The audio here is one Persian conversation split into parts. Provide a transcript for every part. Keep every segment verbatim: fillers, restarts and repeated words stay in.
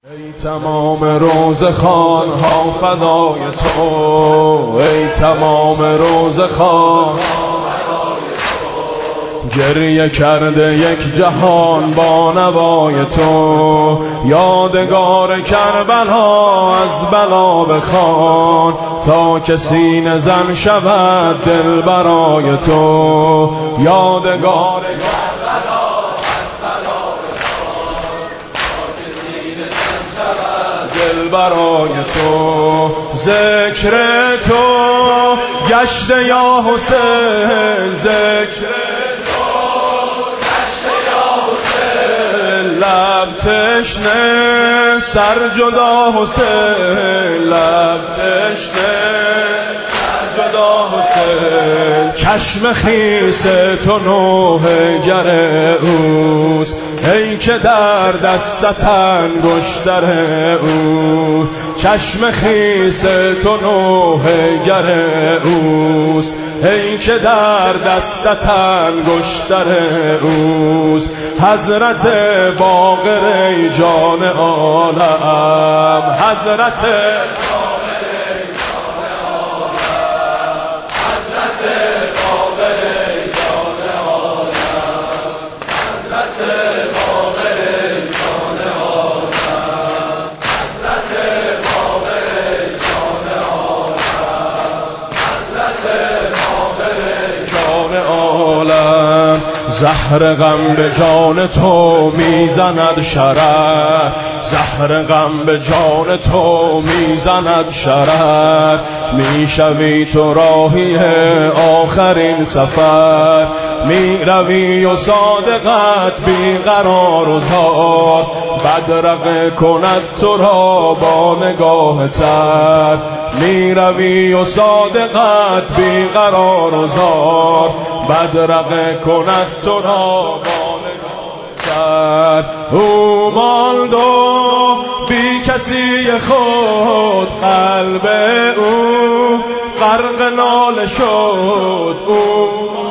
ای تمام روزخوان ها فدای تو، ای تمام روزخوان گریه کرده یک جهان با نوای تو. یادگار کربلا از بلا بخوان تا که سینه زن شود دل برای تو. یادگار کربلا از بلا بخوان تا که سینه زن شود دل برای تو. ذکر تو گشته یا حسین، ذکر لب تشنه سر جدا حسین، لب تشنه سر جدا حسین. چشم خیس تو نوحه گر اوست، ای که در دستت انگشتر او. چشم خیس تو نوحه گر اوست، ای که در دستت انگشتر اوست. حضرت باقر ای جان عالم، حضرت زهر غم به جان تو میزند شرر، زهر غم به جان تو میزند شرر. میشوی تو راهی آخرین سفر، میروی و صادقت بیقرار و زار. بدرقه کند تو را با نگاه تر، میروی و صادقت بیقرار و زار. بدرقه کند تو را با نگاه تر. او ماند و بی کسی خود قلب او غرق ناله شد. او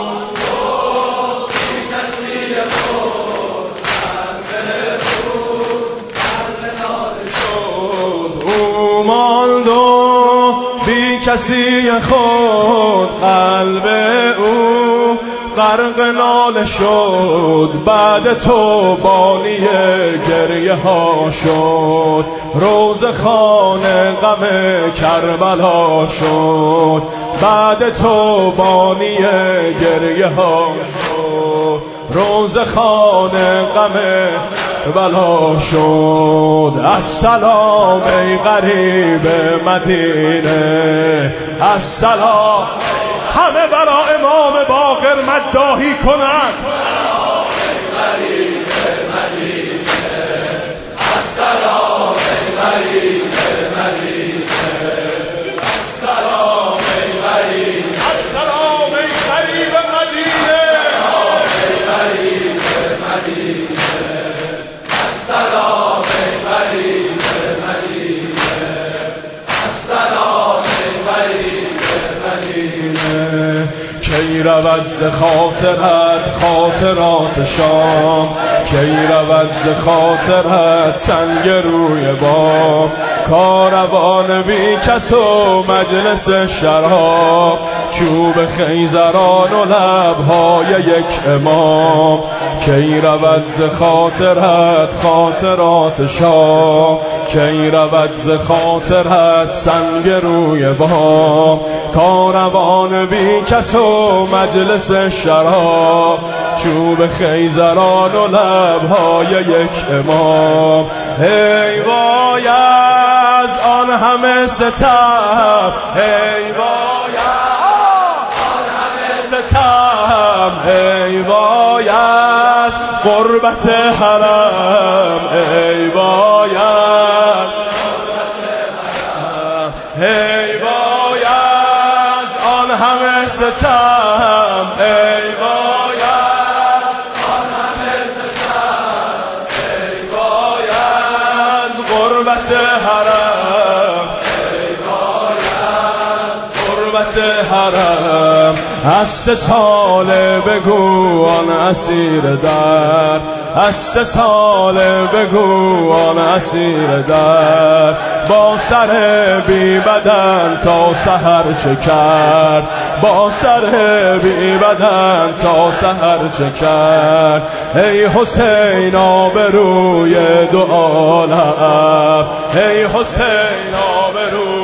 کسی خود قلب او غرق ناله شد. بعد تو بانی گریه ها شد، روز خانه غم کربلا شد. بعد تو بانی گریه ها شد، روز خانه غم بلا شد. السلام ای غریب مدینه، السلام. همه برا امام باقر مداحی کنند. السلام ای غریب مدینه، السلام ای غریب مدینه، السلام ای غریب، السلام ای غریب مدینه، السلام ای غریب مدینه، السلام ای غریب مدینه، السلام ای غریب مدینه. کی رود ز خاطرت خاطرات شام، کی رود ز خاطرت سنگ روی بام. کاروان بی کس و مجلس شراب، چوب خیزران و لبهای یک امام. کی رود ز خاطرت خاطرات شام، کی رود ز خاطرت سنگ روی بام. کاروان بی کس و مجلس شراب، چوب خیزران و لبهای یک امام. ای وای از آن همه ستم، ای وای آن همه ستم، ای وای از غربت حرم، ای وای از غربت حرم. ای وای از آن همه ستم، ای وای از آن همه ستم، ای وای از غربت حرم، ای وای از غربت خدمت حرم. از سه ساله بگو آن اسیر در، از سه ساله بگو آن اسیر در، با سر بی بدن تا سحر چه کرد، با سر بی بدن تا سحر چه کرد. ای حسین آبروی دو عالم، ای حسین آبروی